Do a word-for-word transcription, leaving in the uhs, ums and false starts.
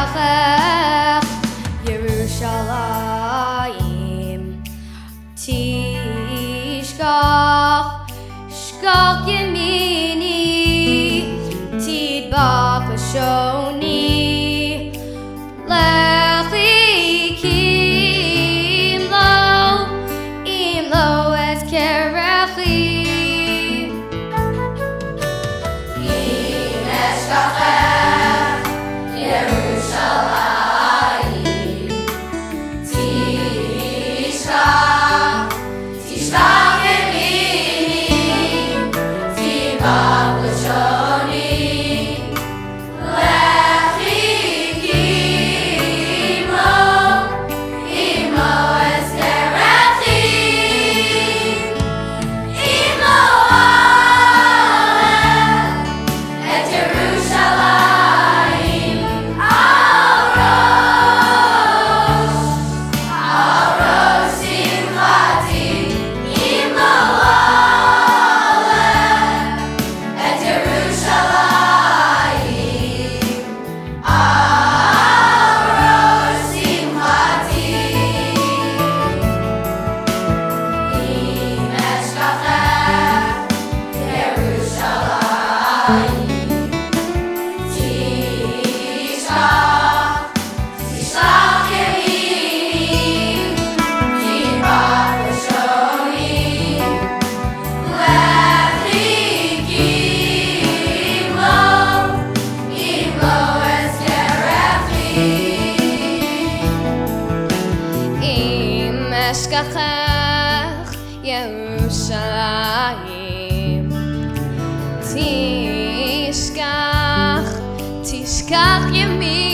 אשכחך ירושלים תשכח שכח ימיני תדבק לשוני לכי כי אם לא אם לא אזכרכי אם אשכחך ירושלים תשכח תשכח ימיני תדבק לשוני לכי כי אם לא אם לא אזכרכי אם לא אוהב את ירושלים על ראש על ראש שמחתי אם לא אוהב את ירושלים על ראש שמחתי אם אשכחך ירושלים תשכח תשכח ימיני תדבק לשוני לכי כי אם לא אם לא אזכרכי אם אשכחך ירושלים תשכח תשכח ימיני